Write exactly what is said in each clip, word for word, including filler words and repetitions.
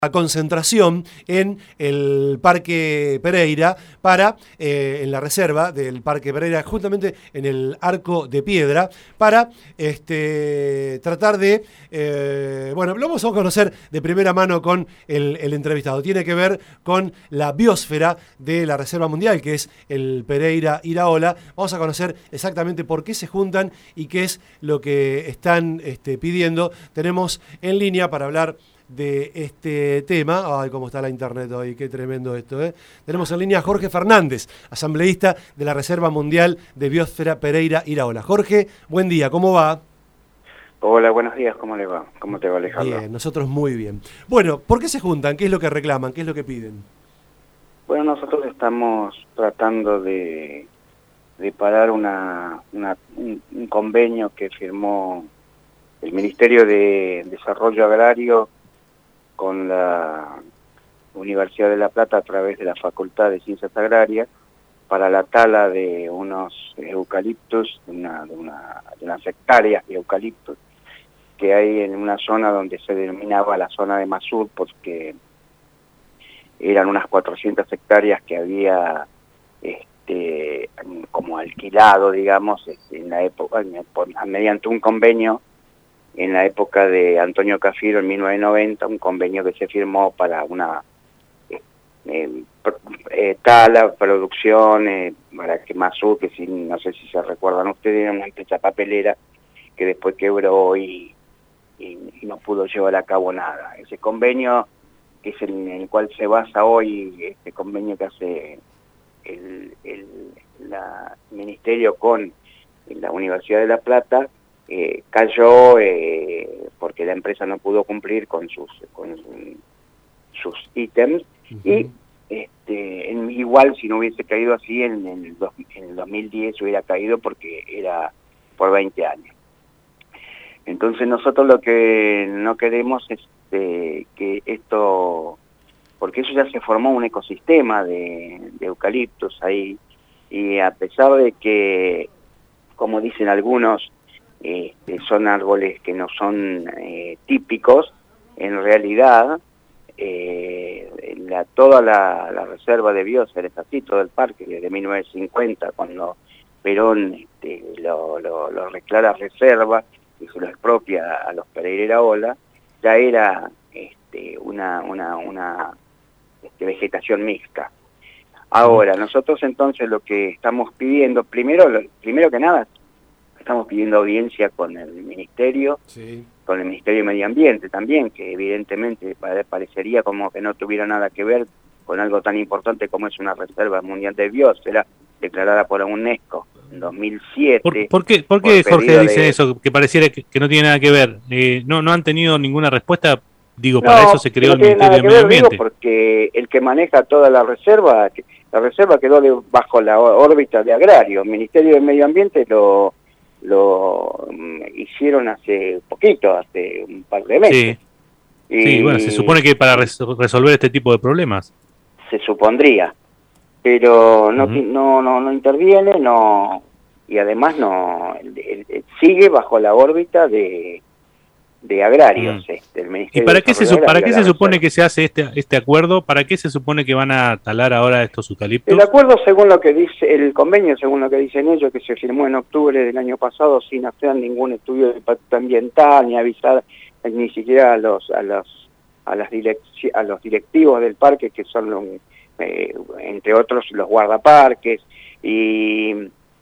a concentración en el Parque Pereira para, eh, en la reserva del Parque Pereira, justamente en el Arco de Piedra, para este, tratar de, eh, bueno, lo vamos a conocer de primera mano con el, el entrevistado. Tiene que ver con la biosfera de la Reserva Mundial, que es el Pereira Iraola. Vamos a conocer exactamente por qué se juntan y qué es lo que están este, pidiendo. Tenemos en línea para hablar de este tema. Ay, cómo está la internet hoy, qué tremendo esto, ¿eh? Tenemos en línea a Jorge Fernández, asambleísta de la Reserva Mundial de Biosfera Pereira Iraola. Jorge, buen día, ¿cómo va? Hola, buenos días, ¿cómo le va? ¿Cómo te va, Alejandro? Bien, nosotros muy bien. Bueno, ¿por qué se juntan? ¿Qué es lo que reclaman? ¿Qué es lo que piden? Bueno, nosotros estamos tratando de, de parar una, una, un, un convenio que firmó el Ministerio de Desarrollo Agrario con la Universidad de La Plata a través de la Facultad de Ciencias Agrarias para la tala de unos eucaliptos, de, una, de, una, de unas hectáreas de eucaliptos que hay en una zona donde se denominaba la zona de Masur, porque eran unas cuatrocientas hectáreas que había este, como alquilado, digamos, este, en la época, mediante un convenio en la época de Antonio Cafiero en mil novecientos noventa, un convenio que se firmó para una eh, eh, tala, producción, eh, para que Masur, que si, no sé si se recuerdan ustedes, era una empresa papelera que después quebró y, y, y no pudo llevar a cabo nada. Ese convenio, que es el, en el cual se basa hoy, este convenio que hace el, el la ministerio con la Universidad de La Plata, Eh, cayó eh, porque la empresa no pudo cumplir con sus con sus ítems. Uh-huh. Y este, en, igual si no hubiese caído así en, en, el dos, en el dos mil diez hubiera caído porque era por veinte años. Entonces nosotros lo que no queremos es eh, que esto, porque eso ya se formó un ecosistema de, de eucaliptos ahí, y a pesar de que, como dicen algunos, Este, son árboles que no son eh, típicos, en realidad eh, la, toda la, la reserva de biosfera es así, todo el parque desde mil novecientos cincuenta, cuando Perón este, lo, lo, lo declara reserva y se lo expropia a los Pereira Iraola, ya era este, una, una, una este, vegetación mixta. Ahora, nosotros entonces lo que estamos pidiendo, primero, lo, primero que nada, estamos pidiendo audiencia con el Ministerio, sí. con el Ministerio de Medio Ambiente también, que evidentemente parecería como que no tuviera nada que ver con algo tan importante como es una Reserva Mundial de Biosfera, declarada por la UNESCO en dos mil siete. ¿Por, por qué, por qué por Jorge dice de... eso, que pareciera que, que no tiene nada que ver? Eh, no, ¿No han tenido ninguna respuesta? Digo, no, para eso se creó no el Ministerio de Medio ver, Ambiente. Digo, porque el que maneja toda la reserva, la reserva quedó de, bajo la órbita de Agrario. El Ministerio de Medio Ambiente lo... lo um, hicieron hace poquito, hace un par de meses. Sí, y sí, bueno, se supone que para res resolver este tipo de problemas. Se supondría, pero no, uh-huh. no, no, no interviene, no, y además no el, el, el, sigue bajo la órbita de, de agrarios. Uh-huh. este, el Ministerio ¿Y para qué se, para qué se supone que se hace este, este acuerdo? ¿Para qué se supone que van a talar ahora estos eucaliptos? El acuerdo, según lo que dice, el convenio, según lo que dicen ellos, que se firmó en octubre del año pasado sin hacer ningún estudio de impacto ambiental, ni avisar ni siquiera a los a los a las direc- a los directivos del parque, que son los, eh, entre otros los guardaparques, y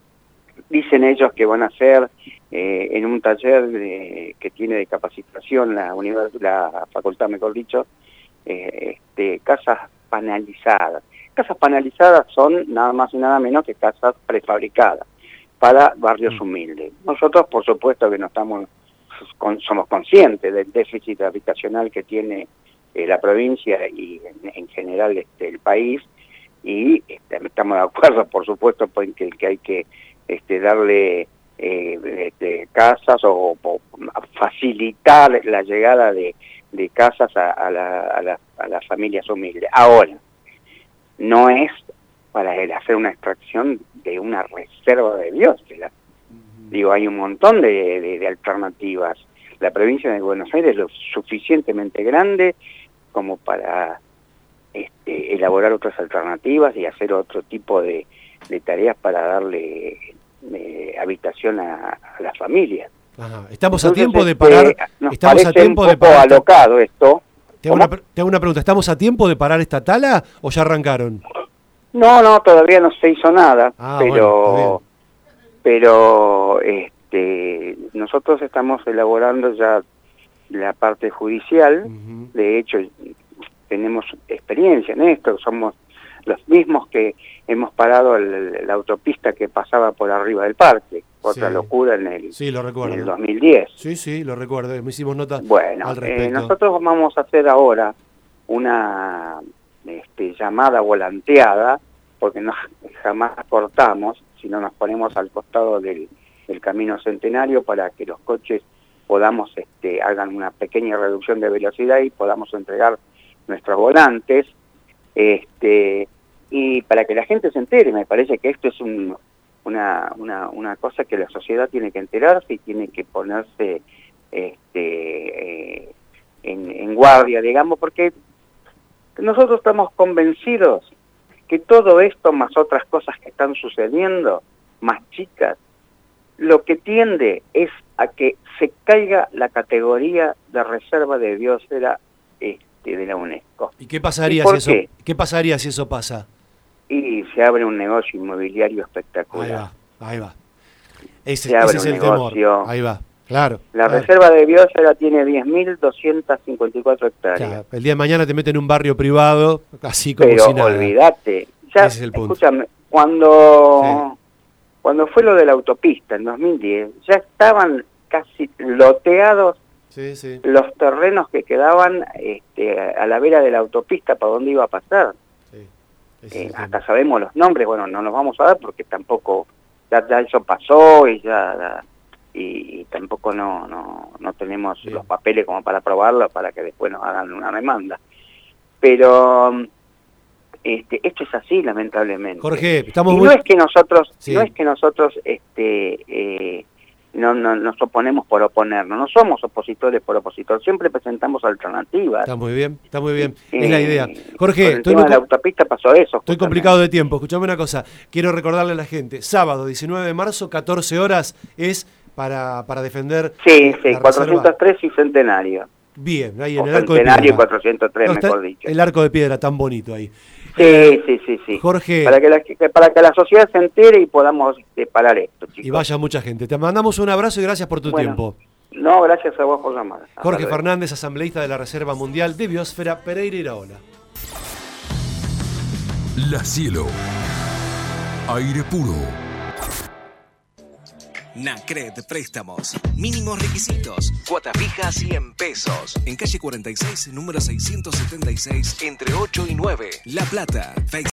dicen ellos que van a hacer eh, en un taller de, que tiene de capacitación la universidad, la facultad, mejor dicho, eh, este, casas panelizadas. Casas panelizadas son nada más y nada menos que casas prefabricadas para barrios mm. humildes. Nosotros, por supuesto, que no estamos con, somos conscientes del déficit habitacional que tiene eh, la provincia y en, en general este, el país, y este, estamos de acuerdo, por supuesto, en que, que hay que este, darle eh, este, casas o, o facilitar la llegada de, de casas a, a, la, a, la, a las familias humildes. Ahora, no es para hacer una extracción de una reserva de biosfera. Uh-huh. Digo, hay un montón de, de, de alternativas. La provincia de Buenos Aires es lo suficientemente grande como para este, elaborar otras alternativas y hacer otro tipo de, de tareas para darle eh, habitación a, a las familias. Ajá. Estamos Entonces, a tiempo de parar. Este, nos estamos a tiempo un de poco parar. alocado esto. Te hago, una, te hago una pregunta. ¿Estamos a tiempo de parar esta tala o ya arrancaron? No, no, todavía no se hizo nada, ah, pero bueno, pero este, nosotros estamos elaborando ya la parte judicial. Uh-huh. De hecho, tenemos experiencia en esto, somos los mismos que hemos parado el, la autopista que pasaba por arriba del parque, otra sí. locura en el, sí, lo recuerdo. en el dos mil diez. Sí, sí, lo recuerdo, me hicimos nota bueno, al respecto. Eh, nosotros vamos a hacer ahora una este, llamada volanteada, porque no jamás cortamos, sino nos ponemos al costado del, del camino Centenario para que los coches podamos, este, hagan una pequeña reducción de velocidad y podamos entregar nuestros volantes, este, y para que la gente se entere. Me parece que esto es un, una, una, una cosa que la sociedad tiene que enterarse y tiene que ponerse este, eh, en, en guardia, digamos, porque nosotros estamos convencidos que todo esto, más otras cosas que están sucediendo, más chicas, lo que tiende es a que se caiga la categoría de reserva de biosfera este, de la UNESCO. ¿Y qué pasaría, ¿Y por si qué? eso, qué pasaría si eso pasa? Y se abre un negocio inmobiliario espectacular. Ahí va, ahí va. Ese, se abre ese es un el negocio. temor. Ahí va, claro. La claro. reserva de biosfera tiene diez mil doscientas cincuenta y cuatro hectáreas. Claro, el día de mañana te meten en un barrio privado, así como Pero si nada. olvídate, ya, ese es el punto. Escúchame, cuando... Sí. Cuando fue lo de la autopista en dos mil diez, ya estaban casi loteados sí, sí. los terrenos que quedaban este, a la vera de la autopista para dónde iba a pasar. Sí, eh, hasta sabemos los nombres, bueno, no nos vamos a dar porque tampoco, ya, ya eso pasó y ya y, y tampoco no, no, no tenemos sí. los papeles como para probarlo, para que después nos hagan una demanda. Pero... Este, esto es así, lamentablemente. Jorge, estamos y muy... no es que nosotros, sí. no es que nosotros, este, eh, no, no nos oponemos por oponernos. No somos opositores por opositor. Siempre presentamos alternativas. Está muy bien, está muy bien. Eh, es la idea. Jorge, con el estoy tema muy... de la autopista pasó eso. Estoy complicado de tiempo. Escuchame una cosa. Quiero recordarle a la gente. Sábado, diecinueve de marzo, catorce horas, es para, para defender. Sí, sí, cuatrocientos tres y Centenario. Bien, ahí en o el arco de Centenario piedra. y cuatrocientos tres, no, mejor dicho. El arco de piedra, tan bonito ahí. Sí, sí, sí, sí. Jorge. Para que la, para que la sociedad se entere y podamos este, parar esto, chicos. Y vaya mucha gente. Te mandamos un abrazo y gracias por tu bueno, tiempo. No, gracias a vos por llamar. Hasta Jorge luego. Fernández, asambleísta de la Reserva Mundial de Biosfera Pereira Iraola. La Cielo. Aire puro. Nacred Préstamos. Mínimos requisitos. Cuota fija cien pesos. En calle cuarenta y seis, número seiscientos setenta y seis, entre ocho y nueve. La Plata.